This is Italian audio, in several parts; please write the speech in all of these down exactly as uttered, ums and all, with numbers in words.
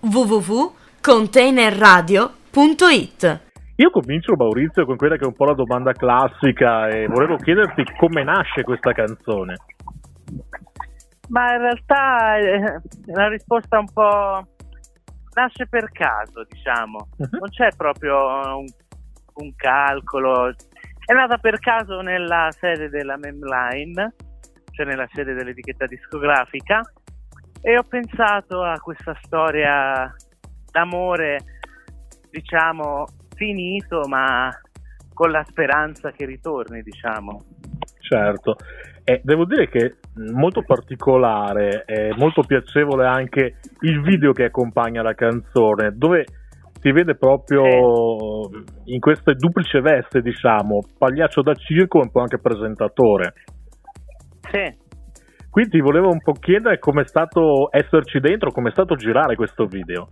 w w w punto container radio punto i t. Io comincio, Maurizio, con quella che è un po' la domanda classica e volevo chiederti come nasce questa canzone. Ma in realtà è una risposta un po' nasce per caso, diciamo. Uh-huh. Non c'è proprio un, un calcolo. È nata per caso nella sede della Memline, cioè nella sede dell'etichetta discografica, e ho pensato a questa storia d'amore, diciamo, finito, ma con la speranza che ritorni, diciamo. Certo, e devo dire che è molto particolare, è molto piacevole anche il video che accompagna la canzone, dove si vede proprio sì. in queste duplice veste, diciamo, pagliaccio da circo e un po' anche presentatore. Sì. Quindi ti volevo un po' chiedere com'è stato esserci dentro, com'è stato girare questo video.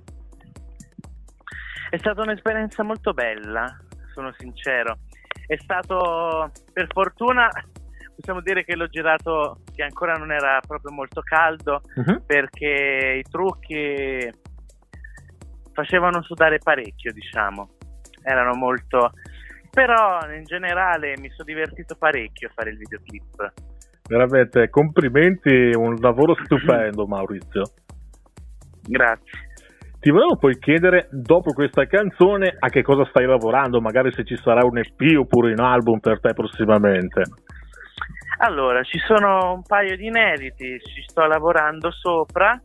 È stata un'esperienza molto bella, sono sincero. È stato, per fortuna, possiamo dire che l'ho girato che ancora non era proprio molto caldo, uh-huh. perché i trucchi facevano sudare parecchio, diciamo. Erano molto... Però in generale mi sono divertito parecchio a fare il videoclip. Veramente, complimenti, un lavoro stupendo, Maurizio. Grazie. Ti volevo poi chiedere, dopo questa canzone, a che cosa stai lavorando? Magari se ci sarà un E P oppure un album per te prossimamente. Allora, ci sono un paio di inediti, ci sto lavorando sopra.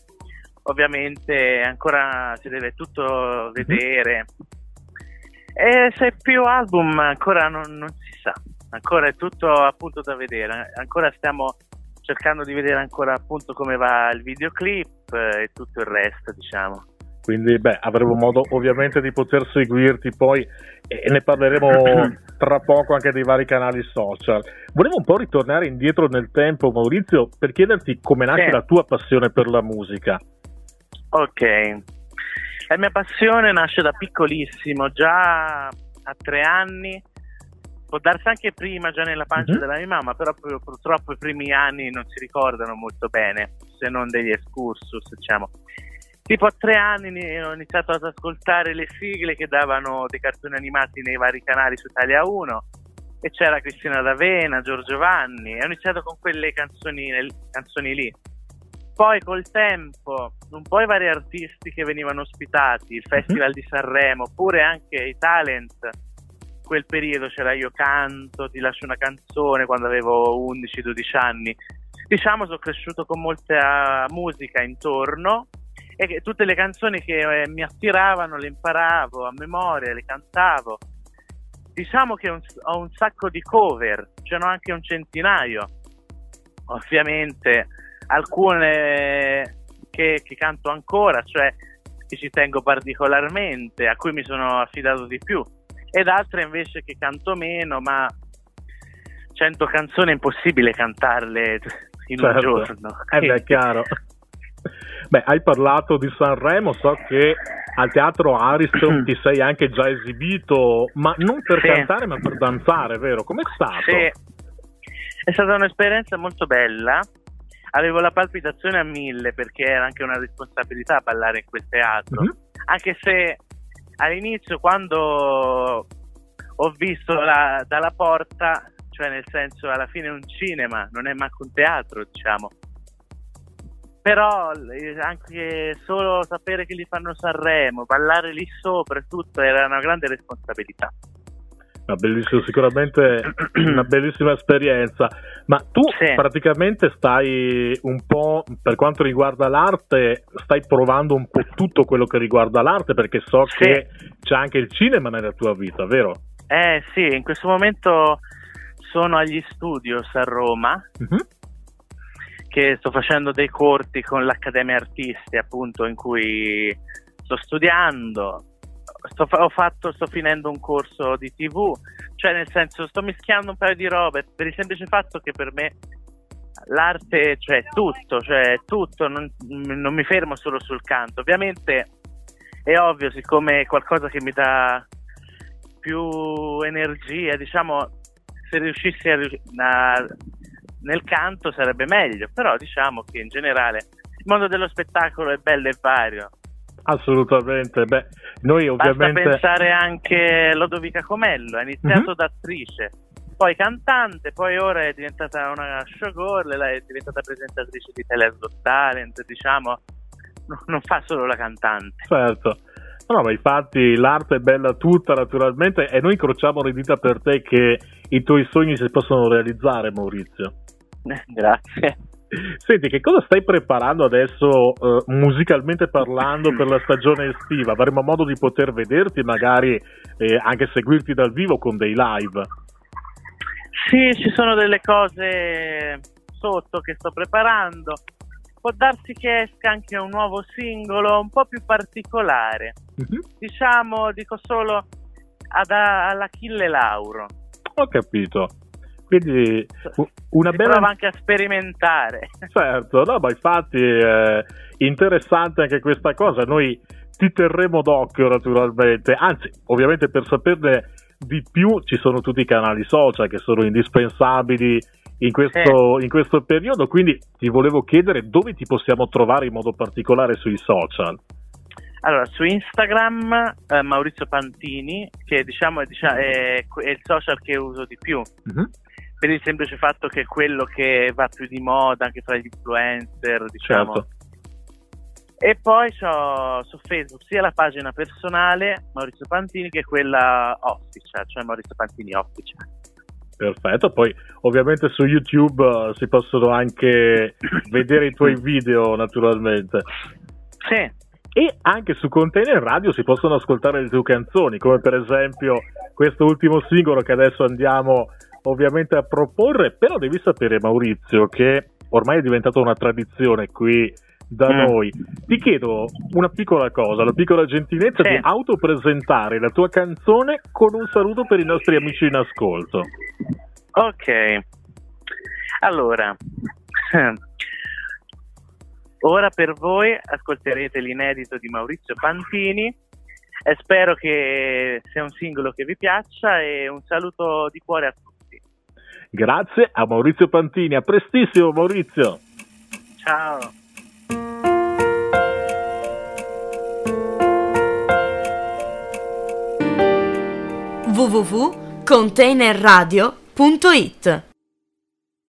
Ovviamente ancora si deve tutto vedere. Mm-hmm. E se più album ancora non, non si sa. Ancora è tutto appunto da vedere. Ancora stiamo cercando di vedere ancora appunto come va il videoclip e tutto il resto, diciamo. Quindi beh, avremo modo ovviamente di poter seguirti poi e ne parleremo tra poco anche dei vari canali social. Volevo un po' ritornare indietro nel tempo, Maurizio, per chiederti come nasce sì. la tua passione per la musica. Ok, la mia passione nasce da piccolissimo, già a tre anni. Può darsi anche prima, già nella pancia mm-hmm. della mia mamma, però purtroppo i primi anni non si ricordano molto bene, se non degli excursus, diciamo. Tipo a tre anni ho iniziato ad ascoltare le sigle che davano dei cartoni animati nei vari canali su Italia uno, e c'era Cristina D'Avena, Giorgio Vanni, e ho iniziato con quelle canzoni, canzoni lì. Poi col tempo, un po' i vari artisti che venivano ospitati, il Festival mm-hmm. di Sanremo, oppure anche i talent. Quel periodo c'era Io Canto, Ti lascio una canzone, quando avevo undici dodici anni. Diciamo, sono cresciuto con molta musica intorno e che tutte le canzoni che eh, mi attiravano le imparavo a memoria, le cantavo. Diciamo che un, ho un sacco di cover, ce n'ho anche un centinaio. Ovviamente alcune che, che canto ancora, cioè che ci tengo particolarmente, a cui mi sono affidato di più. Ed altre invece che canto meno, ma cento canzoni è impossibile cantarle in certo. un giorno. Eh beh, è chiaro. Beh, hai parlato di Sanremo, so che al Teatro Ariston ti sei anche già esibito, ma non per sì. cantare ma per danzare, vero? Com'è stato? Sì, è stata un'esperienza molto bella. Avevo la palpitazione a mille perché era anche una responsabilità ballare in quel teatro, mm-hmm. anche se all'inizio, quando ho visto la, dalla porta, cioè nel senso alla fine è un cinema, non è manco un teatro, diciamo, però anche solo sapere che li fanno Sanremo, ballare lì sopra e tutto era una grande responsabilità. Una bellissima, sicuramente una bellissima esperienza. Ma tu sì. praticamente stai un po', per quanto riguarda l'arte, stai provando un po' tutto quello che riguarda l'arte, perché so sì. che c'è anche il cinema nella tua vita, vero? Eh sì, in questo momento sono agli studios a Roma, mm-hmm. che sto facendo dei corsi con l'Accademia Artisti, appunto, in cui sto studiando. Sto, ho fatto, sto finendo un corso di tivù, cioè nel senso sto mischiando un paio di robe per il semplice fatto che per me l'arte, cioè tutto, cioè tutto, non, non mi fermo solo sul canto. Ovviamente è ovvio, siccome è qualcosa che mi dà più energia, diciamo, se riuscissi a, a, nel canto sarebbe meglio, però diciamo che in generale il mondo dello spettacolo è bello e vario. Assolutamente, beh, noi ovviamente... Basta pensare anche a Lodovica Comello, ha iniziato Mhm. da attrice, poi cantante, poi ora è diventata una showgirl, lei è diventata presentatrice di Italia's Got Talent, diciamo, no- non fa solo la cantante. Certo. No, ma infatti l'arte è bella tutta naturalmente e noi incrociamo le dita per te che i tuoi sogni si possono realizzare, Maurizio. Grazie. Senti, che cosa stai preparando adesso eh, musicalmente parlando per la stagione estiva? Avremo modo di poter vederti, magari eh, anche seguirti dal vivo con dei live. Sì, ci sono delle cose sotto che sto preparando. Può darsi che esca anche un nuovo singolo un po' più particolare. Mhm. Diciamo, dico solo ad, all'Achille Lauro. Ho capito. Quindi u- una si bella... prova anche a sperimentare. Certo, no, ma infatti è interessante anche questa cosa. Noi ti terremo d'occhio naturalmente, anzi, ovviamente per saperne di più ci sono tutti i canali social che sono indispensabili in questo, in questo periodo, quindi ti volevo chiedere dove ti possiamo trovare in modo particolare sui social. Allora, su Instagram eh, Maurizio Pantini, che diciamo è, diciamo, è, è il social che uso di più, Mhm. per il semplice fatto che è quello che va più di moda anche fra gli influencer, diciamo. Certo. E poi c'ho su Facebook sia la pagina personale Maurizio Pantini che quella official, cioè Maurizio Pantini official. Perfetto, poi ovviamente su YouTube eh, si possono anche vedere i tuoi video naturalmente. Sì. E anche su Container Radio si possono ascoltare le tue canzoni, come per esempio questo ultimo singolo che adesso andiamo ovviamente a proporre, però devi sapere, Maurizio, che ormai è diventata una tradizione qui da Mm. noi. Ti chiedo una piccola cosa, la piccola gentilezza Sì. di autopresentare la tua canzone con un saluto per i nostri amici in ascolto. Ok, allora, ora per voi ascolterete l'inedito di Maurizio Pantini e spero che sia un singolo che vi piaccia e un saluto di cuore a tutti. Grazie a Maurizio Pantini, a prestissimo Maurizio! Ciao! w w w punto container radio punto it